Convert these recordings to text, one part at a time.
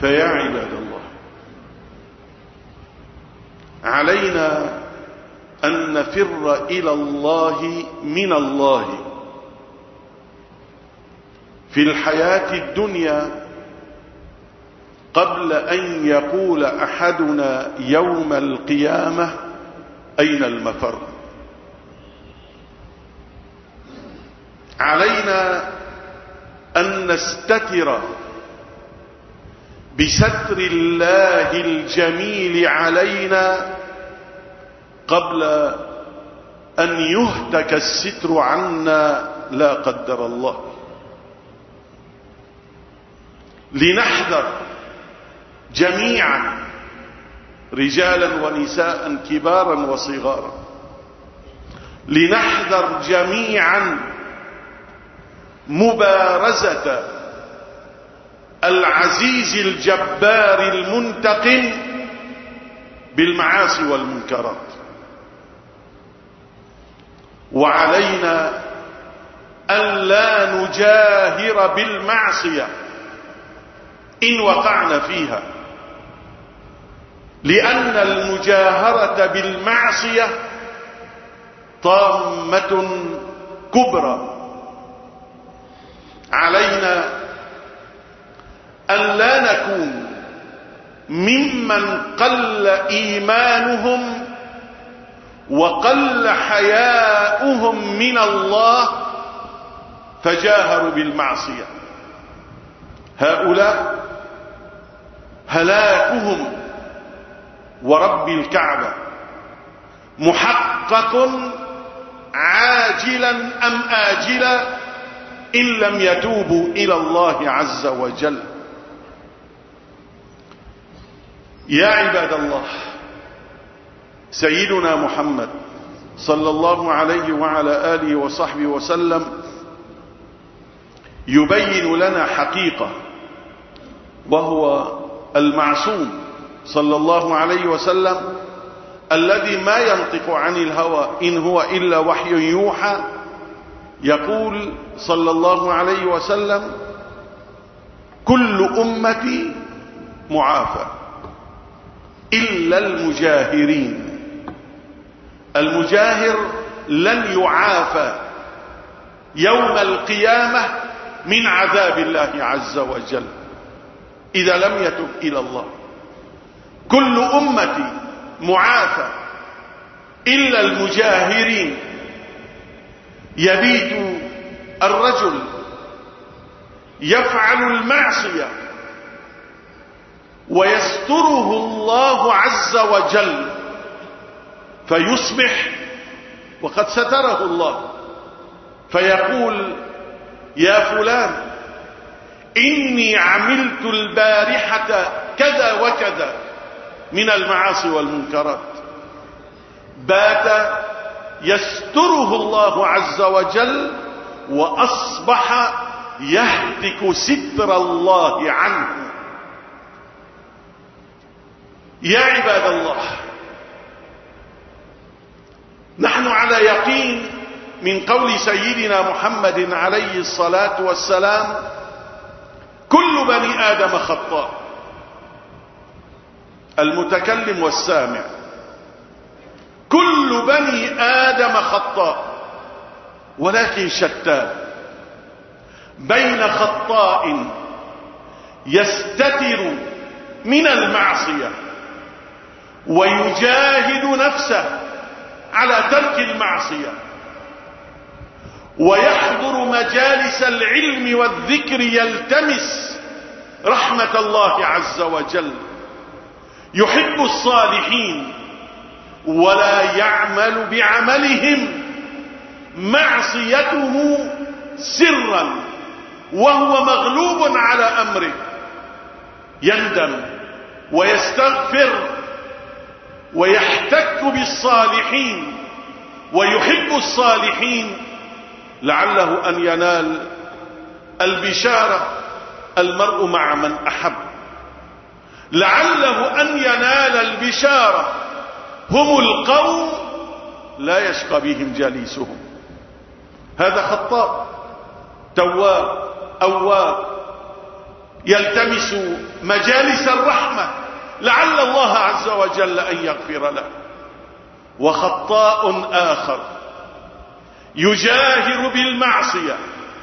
فيا عباد الله، علينا أن نفر إلى الله من الله في الحياة الدنيا قبل أن يقول أحدنا يوم القيامة أين المفر. علينا أن نستتر بستر الله الجميل علينا قبل أن يهتك الستر عنا لا قدر الله. لنحذر جميعا رجالا ونساء كبارا وصغارا، لنحذر جميعا مبارزة العزيز الجبار المنتقم بالمعاصي والمنكرات. وعلينا ألا نجاهر بالمعصية إن وقعنا فيها، لأن المجاهرة بالمعصية طامة كبرى. علينا أن لا نكون ممن قل إيمانهم وقل حياؤهم من الله فجاهروا بالمعصية. هؤلاء هلاكهم ورب الكعبة محقق عاجلا أم آجلا إن لم يتوبوا إلى الله عز وجل. يا عباد الله، سيدنا محمد صلى الله عليه وعلى آله وصحبه وسلم يبين لنا حقيقة، وهو المعصوم صلى الله عليه وسلم الذي ما ينطق عن الهوى إن هو إلا وحي يوحى. يقول صلى الله عليه وسلم: كل أمتي معافى إلا المجاهرين. المجاهر لن يعافى يوم القيامة من عذاب الله عز وجل إذا لم يتب إلى الله. كل أمتي معافى إلا المجاهرين. يبيت الرجل يفعل المعصية ويستره الله عز وجل فيصبح وقد ستره الله، فيقول: يا فلان إني عملت البارحة كذا وكذا من المعاصي والمنكرات. بات يستره الله عز وجل وأصبح يهتك ستر الله عنه. يا عباد الله، نحن على يقين من قول سيدنا محمد عليه الصلاة والسلام: كل بني آدم خطاء. المتكلم والسامع، كل بني آدم خطاء، ولكن شتان بين خطاء يستتر من المعصية ويجاهد نفسه على ترك المعصية ويحضر مجالس العلم والذكر يلتمس رحمة الله عز وجل، يحب الصالحين ولا يعمل بعملهم معصيته سرا وهو مغلوب على أمره، يندم ويستغفر ويحتك بالصالحين ويحب الصالحين لعله أن ينال البشارة. المرء مع من أحب، لعله أن ينال البشارة. هم القوم لا يشقى بهم جليسهم. هذا خطاء تواب أواب يلتمس مجالس الرحمة لعل الله عز وجل أن يغفر له. وخطاء آخر يجاهر بالمعصية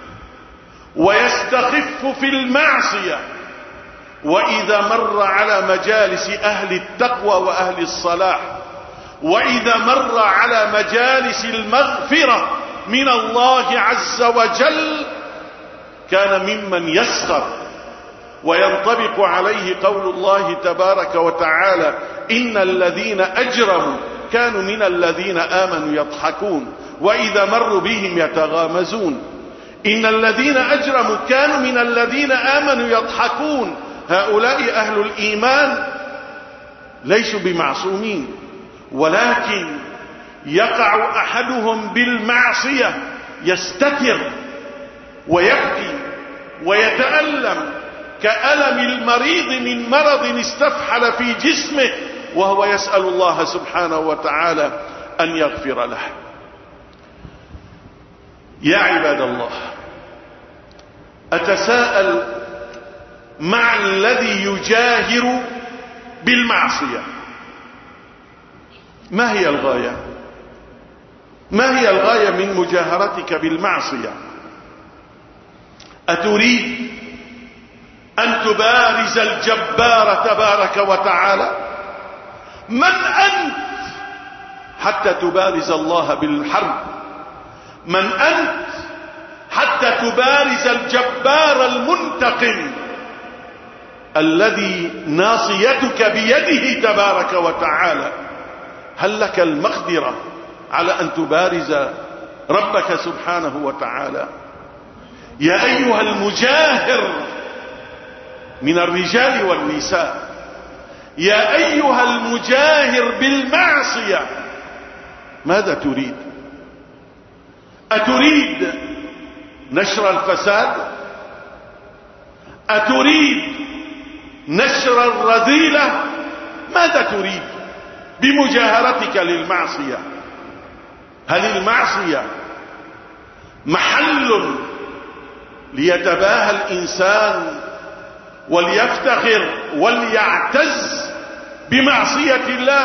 ويستخف في المعصية، وإذا مر على مجالس أهل التقوى وأهل الصلاح، وإذا مر على مجالس المغفرة من الله عز وجل، كان ممن يسخر. وينطبق عليه قول الله تبارك وتعالى: إن الذين أجرموا كانوا من الذين آمنوا يضحكون وإذا مروا بهم يتغامزون. إن الذين أجرموا كانوا من الذين آمنوا يضحكون. هؤلاء أهل الإيمان ليسوا بمعصومين، ولكن يقع أحدهم بالمعصية يستتر ويبكي ويتألم كألم المريض من مرض استفحل في جسمه، وهو يسأل الله سبحانه وتعالى أن يغفر له. يا عباد الله، أتساءل مع الذي يجاهر بالمعصية، ما هي الغاية؟ ما هي الغاية من مجاهرتك بالمعصية؟ أتريد أن تبارز الجبار تبارك وتعالى؟ من أنت حتى تبارز الله بالحرب؟ من أنت حتى تبارز الجبار المنتقم الذي ناصيتك بيده تبارك وتعالى؟ هل لك المقدرة على أن تبارز ربك سبحانه وتعالى؟ يا أيها المجاهر من الرجال والنساء، يا أيها المجاهر بالمعصية، ماذا تريد؟ أتريد نشر الفساد؟ أتريد نشر الرذيلة؟ ماذا تريد بمجاهرتك للمعصية؟ هل المعصية محل ليتباهى الإنسان وليفتخر وليعتز بمعصية الله؟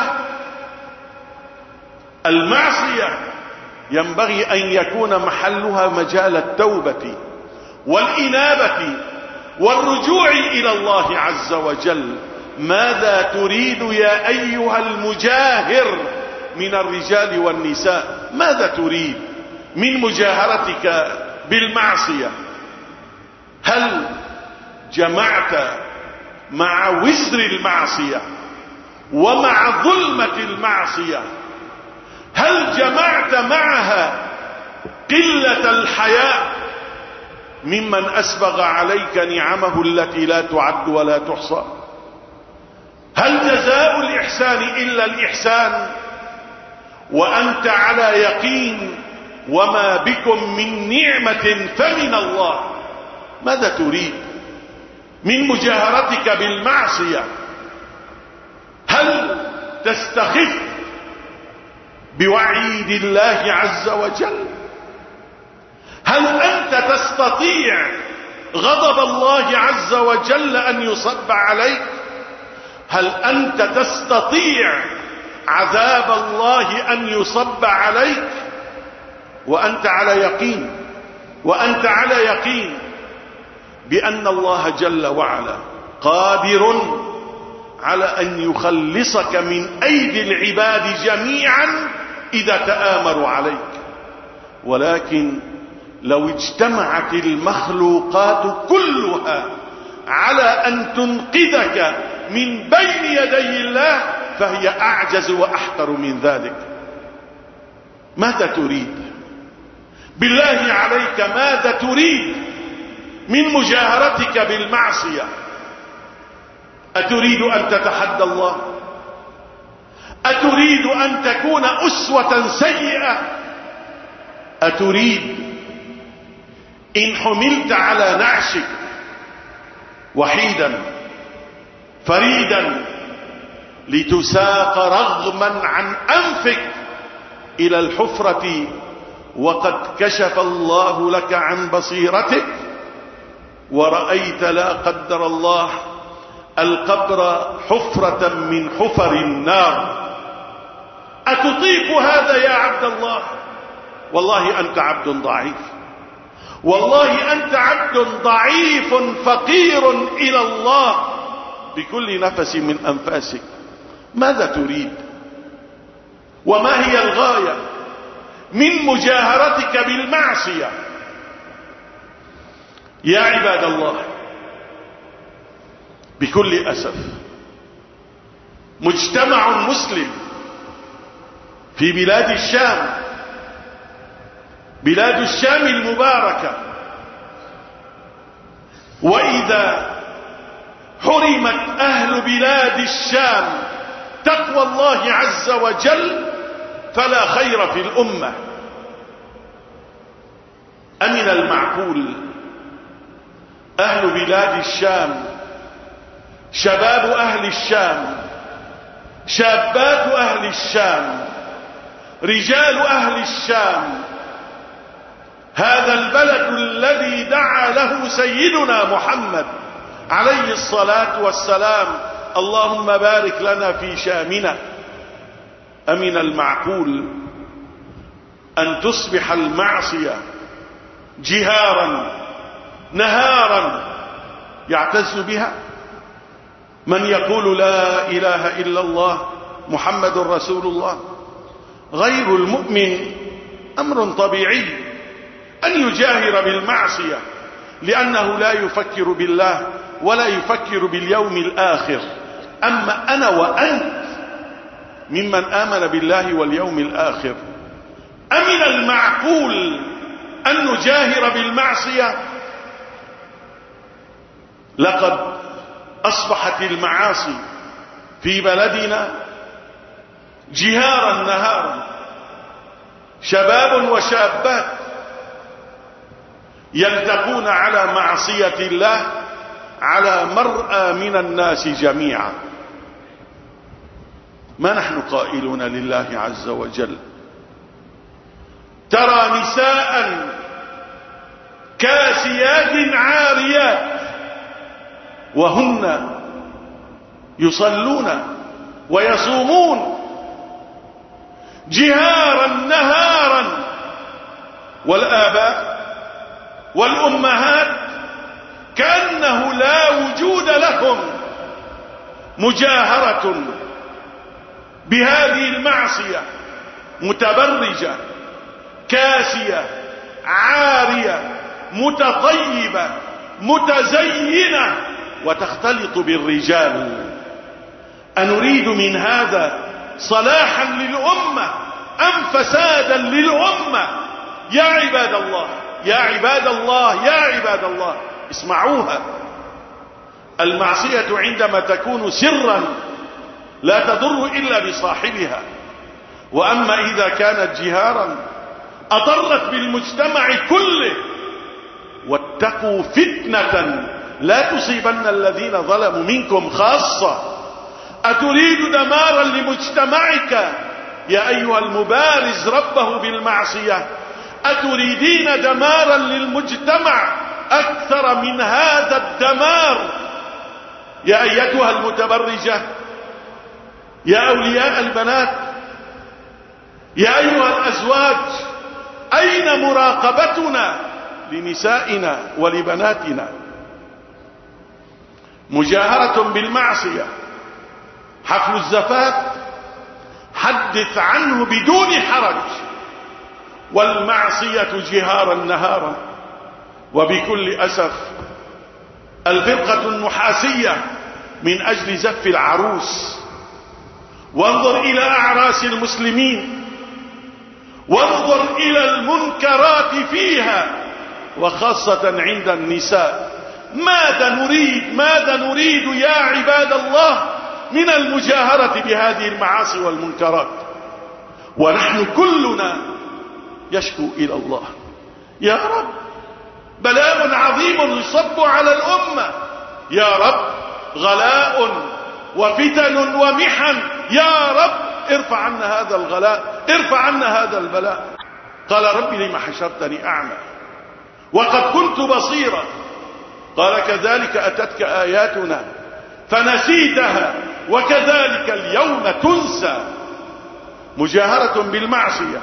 المعصية ينبغي أن يكون محلها مجال التوبة والإنابة والرجوع إلى الله عز وجل. ماذا تريد يا أيها المجاهر من الرجال والنساء؟ ماذا تريد من مجاهرتك بالمعصية؟ هل جمعت مع وزر المعصية ومع ظلمة المعصية، هل جمعت معها قلة الحياء ممن أسبغ عليك نعمه التي لا تعد ولا تحصى؟ هل جزاء الإحسان إلا الإحسان وأنت على يقين وما بكم من نعمة فمن الله؟ ماذا تريد من مجاهرتك بالمعصية؟ هل تستخف بوعيد الله عز وجل؟ هل أنت تستطيع غضب الله عز وجل أن يصب عليك؟ هل أنت تستطيع عذاب الله أن يصب عليك وأنت على يقين، وأنت على يقين بأن الله جل وعلا قادر على أن يخلصك من أيدي العباد جميعا إذا تآمروا عليك؟ ولكن لو اجتمعت المخلوقات كلها على أن تنقذك من بين يدي الله فهي أعجز وأحقر من ذلك. ماذا تريد؟ بالله عليك ماذا تريد من مجاهرتك بالمعصية؟ أتريد أن تتحدى الله؟ أتريد أن تكون أسوة سيئة؟ أتريد إن حملت على نعشك وحيدا فريدا لتساق رغما عن أنفك إلى الحفرة وقد كشف الله لك عن بصيرتك؟ ورأيت لا قدر الله القبر حفرة من حفر النار، أتطيق هذا يا عبد الله؟ والله أنت عبد ضعيف، والله أنت عبد ضعيف فقير إلى الله بكل نفس من أنفاسك. ماذا تريد؟ وما هي الغاية من مجاهرتك بالمعصية؟ يا عباد الله، بكل أسف مجتمع مسلم في بلاد الشام، بلاد الشام المباركة، وإذا حرمت أهل بلاد الشام تقوى الله عز وجل فلا خير في الأمة. أمن المعقول أهل بلاد الشام، شباب أهل الشام، شابات أهل الشام، رجال أهل الشام، هذا البلد الذي دعا له سيدنا محمد عليه الصلاة والسلام اللهم بارك لنا في شامنا، أمن المعقول أن تصبح المعصية جهارا نهارا يعتز بها؟ من يقول لا إله إلا الله محمد رسول الله غير المؤمن أمر طبيعي أن يجاهر بالمعصية، لأنه لا يفكر بالله ولا يفكر باليوم الآخر. أما أنا وأنت ممن آمن بالله واليوم الآخر، أمن المعقول أن نجاهر بالمعصية؟ لقد أصبحت المعاصي في بلدنا جهارا نهارا، شباب وشابات يلتقون على معصية الله على مرأى من الناس جميعا. ما نحن قائلون لله عز وجل؟ ترى نساء كاسيات عاريات وهن يصلون ويصومون جهارا نهارا، والآباء والأمهات كأنه لا وجود لهم، مجاهرة بهذه المعصية، متبرجة كاسية عارية متطيبة متزينة وتختلط بالرجال. أنريد من هذا صلاحا للأمة أم فسادا للأمة؟ يا عباد الله، يا عباد الله، يا عباد الله، اسمعوها. المعصية عندما تكون سرا لا تضر إلا بصاحبها، وأما إذا كانت جهارا أضرت بالمجتمع كله. واتقوا فتنة لا تصيبن الذين ظلموا منكم خاصة. أتريد دمارا لمجتمعك يا أيها المبارز ربه بالمعصية؟ أتريدين دمارا للمجتمع أكثر من هذا الدمار؟ يا أيتها المتبرجة، يا أولياء البنات، يا أيها الأزواج، أين مراقبتنا لنسائنا ولبناتنا؟ مجاهرة بالمعصية. حفل الزفاف حدث عنه بدون حرج، والمعصية جهارا نهارا. وبكل أسف الفرقة النحاسية من أجل زف العروس، وانظر إلى أعراس المسلمين، وانظر إلى المنكرات فيها، وخاصة عند النساء. ماذا نريد يا عباد الله من المجاهرة بهذه المعاصي والمنكرات؟ ونحن كلنا يشكو إلى الله: يا رب بلاء عظيم يصب على الأمة، يا رب غلاء وفتن ومحن، يا رب ارفع عنا هذا الغلاء، ارفع عنا هذا البلاء. قال: رب لما حشرتني أعمى وقد كنت بصيرا قال كذلك أتتك آياتنا فنسيتها وكذلك اليوم تنسى. مجاهرة بالمعصية.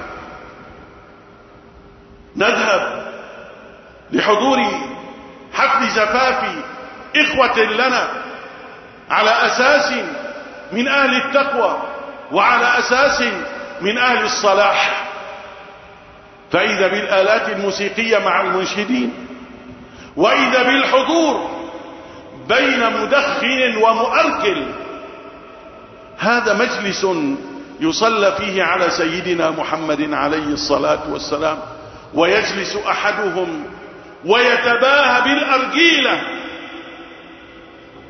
نذهب لحضور حفل زفاف إخوة لنا على أساس من أهل التقوى وعلى أساس من أهل الصلاح، فإذا بالآلات الموسيقية مع المنشدين، وإذا بالحضور بين مدخن ومؤركل. هذا مجلس يصلى فيه على سيدنا محمد عليه الصلاة والسلام، ويجلس أحدهم ويتباهى بالأرجيلة